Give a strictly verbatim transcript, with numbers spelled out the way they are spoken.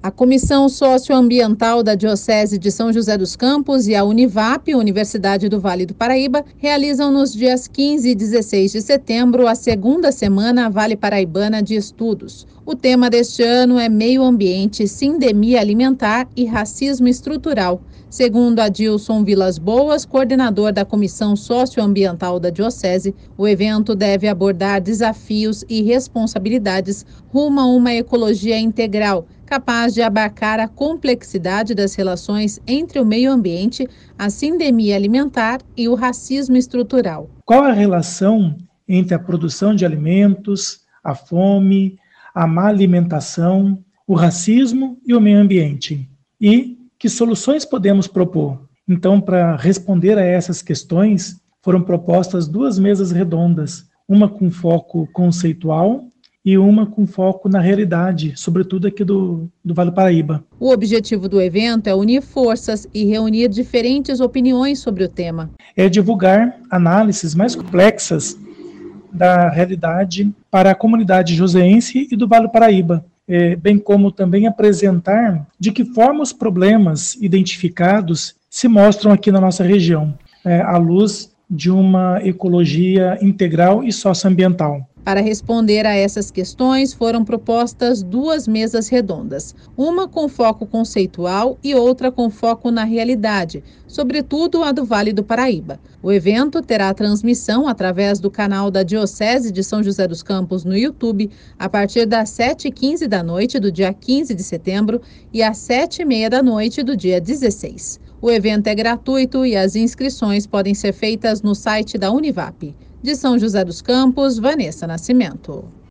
A Comissão Socioambiental da Diocese de São José dos Campos e a Univap, Universidade do Vale do Paraíba, realizam nos dias quinze e dezesseis de setembro a segunda semana Vale Paraibana de Estudos. O tema deste ano é Meio Ambiente, Sindemia Alimentar e Racismo Estrutural. Segundo Adilson Vilas Boas, coordenador da Comissão Socioambiental da Diocese, o evento deve abordar desafios e responsabilidades rumo a uma ecologia integral, capaz de abarcar a complexidade das relações entre o meio ambiente, a sindemia alimentar e o racismo estrutural. Qual a relação entre a produção de alimentos, a fome, a má alimentação, o racismo e o meio ambiente? E que soluções podemos propor? Então, para responder a essas questões, foram propostas duas mesas redondas, uma com foco conceitual e uma com foco na realidade, sobretudo aqui do, do Vale do Paraíba. O objetivo do evento é unir forças e reunir diferentes opiniões sobre o tema. É divulgar análises mais complexas da realidade para a comunidade joseense e do Vale do Paraíba, é, bem como também apresentar de que forma os problemas identificados se mostram aqui na nossa região, é, à luz de uma ecologia integral e socioambiental. Para responder a essas questões, foram propostas duas mesas redondas, uma com foco conceitual e outra com foco na realidade, sobretudo a do Vale do Paraíba. O evento terá transmissão através do canal da Diocese de São José dos Campos no YouTube, a partir das sete e quinze da noite do dia quinze de setembro e às sete e meia da noite do dia dezesseis. O evento é gratuito e as inscrições podem ser feitas no site da Univap. De São José dos Campos, Vanessa Nascimento.